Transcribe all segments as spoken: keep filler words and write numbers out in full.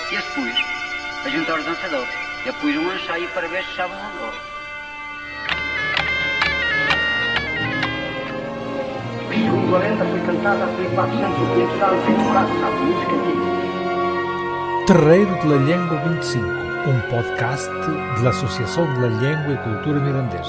E depois, a juntar os dançadores. E depois um ensaio para ver se estavam ou não. Segundo a lenda, foi cantada por quatrocentos ou quinhentos anos em Corado, sabe? Música antiga. Terreiro de la Llengua vinte e cinco, um podcast da Associação de la Llengua e Cultura Mirandesa.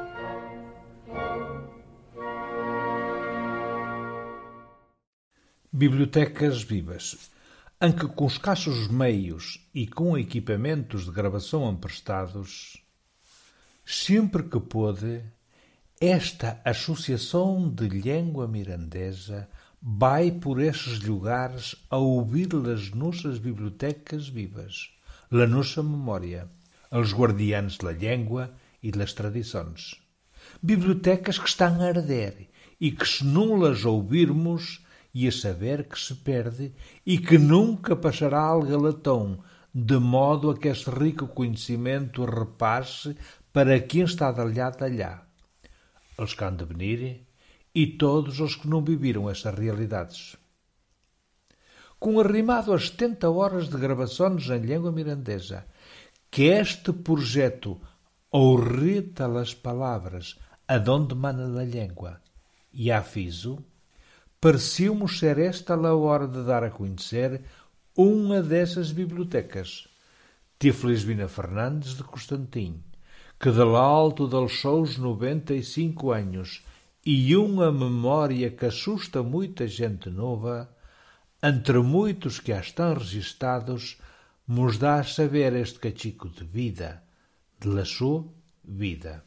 Bibliotecas vivas. Em que, com escassos meios e com equipamentos de gravação emprestados, sempre que pôde, esta Associação de Llengua Mirandesa vai por estes lugares a ouvir as nossas bibliotecas vivas, la nossa memória, os guardiães da língua e das tradições. Bibliotecas que estão a arder e que, se não as ouvirmos, e a saber que se perde e que nunca passará ao galatão, de modo a que este rico conhecimento repasse para quem está dalhado allá, os que hão de venir e todos os que não viviram estas realidades. Com arrimado às setenta horas de gravações em língua mirandesa, que este projeto ourrita as palavras adonde mana da língua e afiso, pareceu-me ser esta a hora de dar a conhecer uma dessas bibliotecas, Tia Felizmina Fernandes de Constantin, que do alto dos seus noventa e cinco anos e uma memória que assusta muita gente nova, entre muitos que já estão registados, nos dá a saber este cachico de vida, de la sua vida.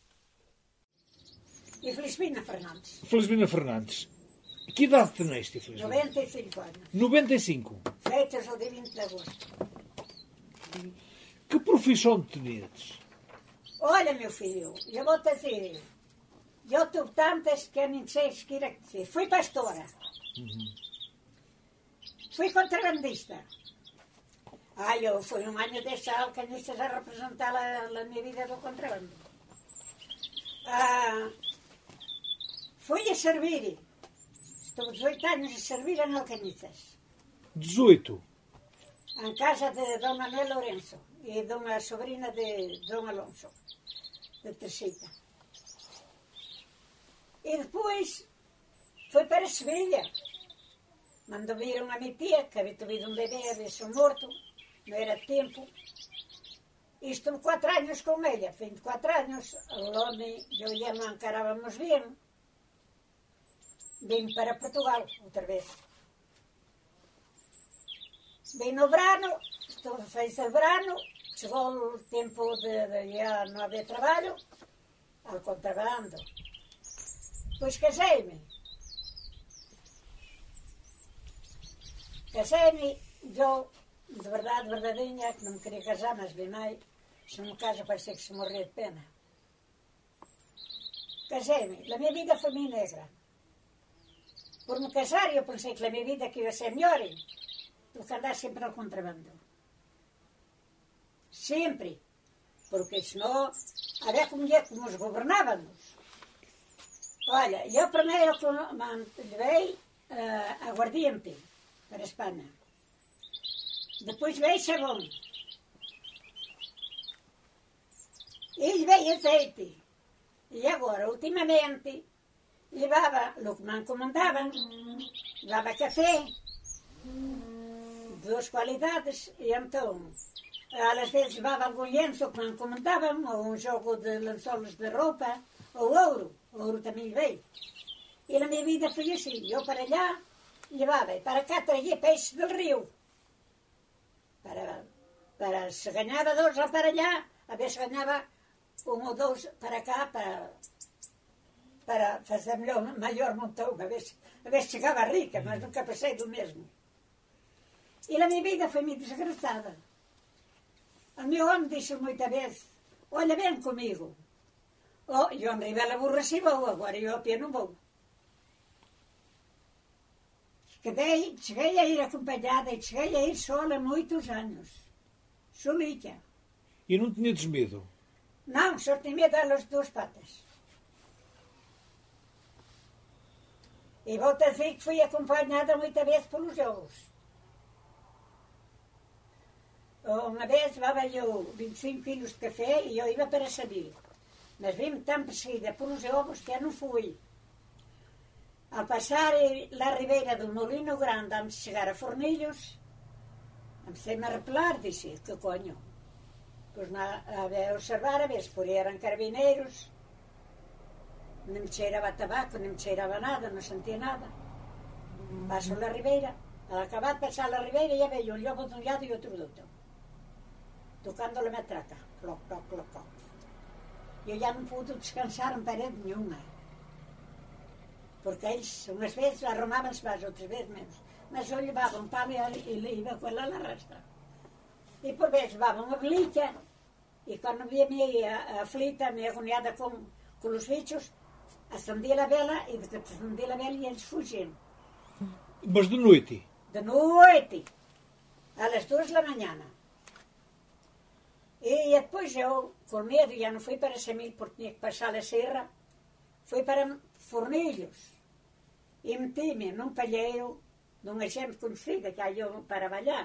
E Felizmina Fernandes. Felizmina Fernandes. Que idade tenéis, Tia Felizmina? noventa e cinco anos. noventa e cinco. Feitas ao dia vinte de agosto. Que profissão teníades? Olha, meu filho, eu vou te dizer. Eu tive tantas que eu nem sei o que era que dizer. Fui pastora. Uhum. Fui contrabandista. Ah, eu fui um ano deixar alcanistas a representar a, a minha vida do contrabando. Ah, fui a servir. Estou dezoito anos a servir em Alcanistas. dezoito. Em casa de Dom Manuel Lourenço e de uma sobrinha de Dom Alonso, de Tercita. E depois fui para Sevilha. Mandou vir uma minha tia, que havia tido um bebê, havia sido morto, não era tempo. E estou quatro anos com ela, vinte e quatro anos. O homem e eu e ela encarávamos bem. Vim para Portugal, outra vez. Vim no verano, estou fez o verano, chegou o tempo de, de já não haver trabalho, ao contrabando. Depois casei-me. Casei-me, eu, de verdade, verdadeira, que não me queria casar, mas bem mais, se não me casa parecia que se morria de pena. Casei-me, a minha vida foi bem negra. Por me casar, eu pensei que a minha vida que ia ser melhor do que andar sempre ao contrabando. Sempre. Porque senão, havia como é que nos governávamos. Olha, eu primeiro levei uh, aguardiente para a Espanha. Depois veio sabão. E veio azeite. E agora, ultimamente, levava o que me encomendavam, levava café, de duas qualidades, e então, às vezes levava algum lenço que me encomendavam, ou um jogo de lençóis de roupa, ou ouro, ouro também veio. E na minha vida foi assim, eu para lá levava, e para cá trazia peixe do rio. Para, para se ganhava dois lá para lá, a vez ganhava um ou dois para cá, para... para fazer melhor, maior montão, a ver, a ver se chegava rica, mas nunca passei do mesmo. E a minha vida foi muito desgraçada. O meu homem disse muitas vezes, olha, vem comigo. Oh, eu andei a burra se vou, agora eu a pé não vou. Cheguei, cheguei a ir acompanhada e cheguei a ir sola muitos anos. Solita. E não tinhas medo? Não, só tinha medo das duas patas. E volto a dizer que fui acompanhada muitas vezes pelos jogos. Uma vez levava eu vinte e cinco quilos de café e eu ia para Samil. Mas vim tão perseguida por uns ovos que eu não fui. Ao passar a ribeira do Molino Grande, antes de chegar a Fornilhos, comecei-me a repelar, disse, que conho. Pois a observar, a ver se por aí eram carabineiros, não me cheirava tabaco, não me cheirava nada, não sentia nada. Passo a ribeira, al acabar de passar a ribeira, já veio um lobo de um lado e outro do outro, tocando a metraca, cloc, cloc, cloc, cloc. Eu já não pude descansar em parede nenhuma, porque eles, umas vezes, arrumavam-se mais, outras vezes menos. Mas eu levava um palo e ia com ela na rastra. E por vezes levava uma belica, e quando via-me aflita, me agoniada com, com os bichos, acendia a vela, e depois acendia a vela e eles fugiam. Mas de noite? De noite, às duas da manhã. E depois eu, com medo, já não fui para Samil porque tinha que passar a serra, fui para Fornilhos e meti-me num palheiro de uma gente conhecida que aí eu para trabalhar.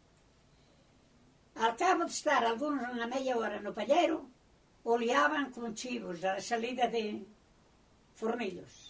Ao cabo de estar alguns uma meia hora no palheiro, olhavam com chivos a salida de Fornilhos.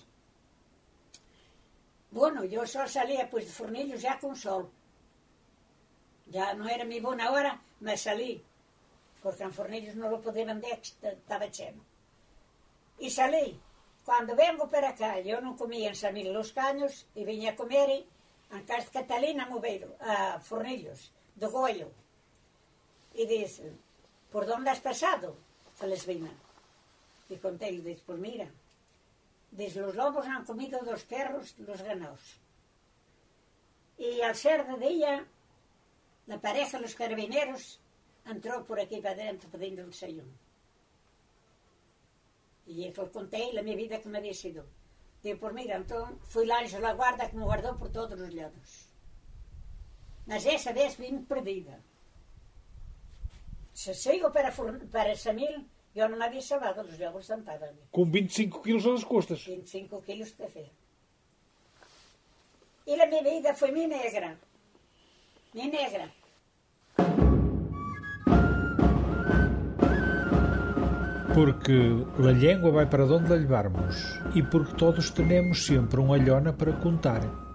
Bueno, eu só salia depois de Fornilhos já com sol. Já não era minha boa hora, mas sali. Porque em Fornilhos não lo podia vender, que estava cheio. E salí. Quando vengo para cá, eu não comia em Samil os Canhos e vinha a comer em casa de Catalina, Moveiro, a Fornilhos, de Goio. E disse, por onde has passado? Falei, vina. E contei-lhe, disse, pues mira, dice, los lobos han comido dos perros, los ganados. Y al ser de día, la pareja de los carabineros entró por aquí para dentro pedindo el desayuno. Y yo conté la mi vida que me había sido. Digo, pues mira, entonces fui lá a la guarda que me guardó por todos los lados. Mas essa vez vim perdida. Se sigo para, para Samil, eu não me havia salvado dos lobos sentados ali. Com vinte e cinco quilos nas costas. vinte e cinco quilos de café. E a minha vida foi minha negra. Minha negra. Porque a língua vai para onde a levarmos e porque todos temos sempre uma olhona para contar.